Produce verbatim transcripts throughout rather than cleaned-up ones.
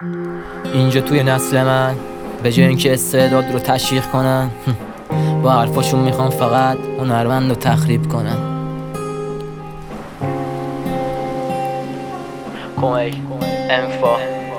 اینجا توی نسل من به جای اینکه استعداد رو تشویق کنن با حرفاشون میخوان فقط هنرمند رو تخریب کنن. کمک انفا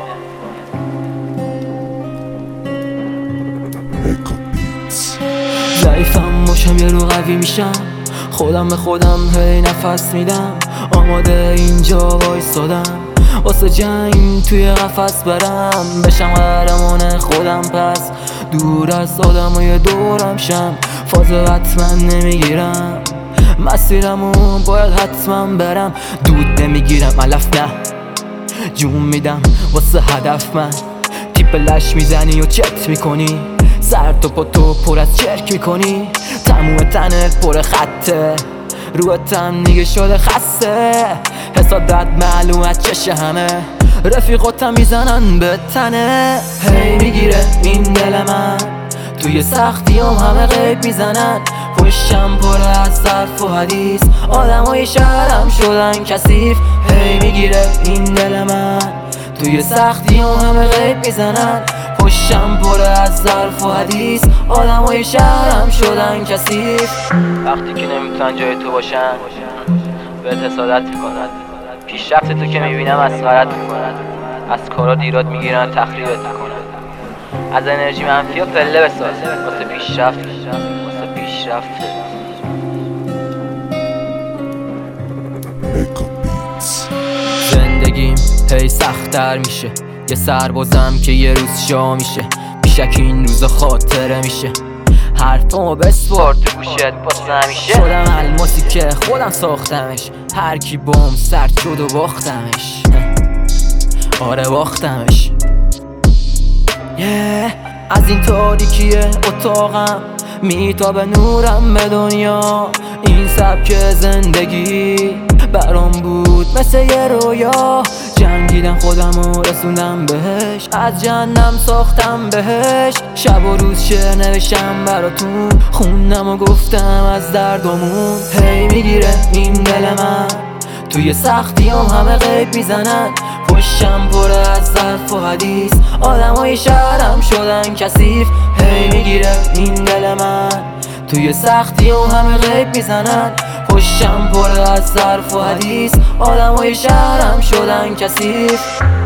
ضعیفم باشم یه رو قوی میشم، خودم به خودم هی نفس میدم، آماده اینجا وایسادم واسه جنگ توی قفس برم، بشم قهرمان خودم پس دور از آدمای دورم شم، فاز حتما نمیگیرم مسیرمو باید حتما برم، دود نمیگیرم علف نه جون میدم واسه هدف من، تیپ لش میزنی و چت میکنی سر تو پا تو پر از چرک میکنی، تموم تنت پر خطه روی تن دیگه شده خسته، حسادت معلوم از چش همه رفیقاتم میزنن به تنه، هی میگیره این دل من توی سختیام همه غیب میزنن، پشتم پر از صرف و حدیث آدمای شهرم شدن کثیف، هی میگیره این دل من توی سختیام همه غیب میزنن، پشتم پر از ظرف و حدیث آدمای شهرم شدن کثیف، وقتی که نمیتونن جای تو باشن بهت حسادت میکنن، پیشرفت تو که میبینم مسخرت میکنن، از کارا دیرات میگیرن تخریبت میکنن، از انرژی منفی و پله بساز واسه پیشرفت واسه پیشرفت. زندگیم هی سخت‌تر میشه، یه سربازم که یه روز شاه میشه، بیشک این روزا خاطره میشه، حرفمو بسپار تو گوشت واسه همیشه، شدم الماسی که خودم ساختمش، هر کی بوم سرد شد و باختمش، آره باختمش yeah. از این تاریکی اتاقم میتابه نورم به دنیا، این سبک زندگی برام بود مثل یه رویا، جنگیدم خودمو رسوندم بهش، از جهنم ساختم بهش، شب و روز شعر نوشتم براتون، خوندم و گفتم از دردمون، هی میگیره این دل من توی سختیام همه غیب میزنن، پشتم پر از ظرف و حدیث آدمای شهرم شدن کثیف، هی میگیره این دل من توی سختیام همه غیب میزنن، پشتم پر از ظرف و حدیث آدمای شهرم شدن کثیف.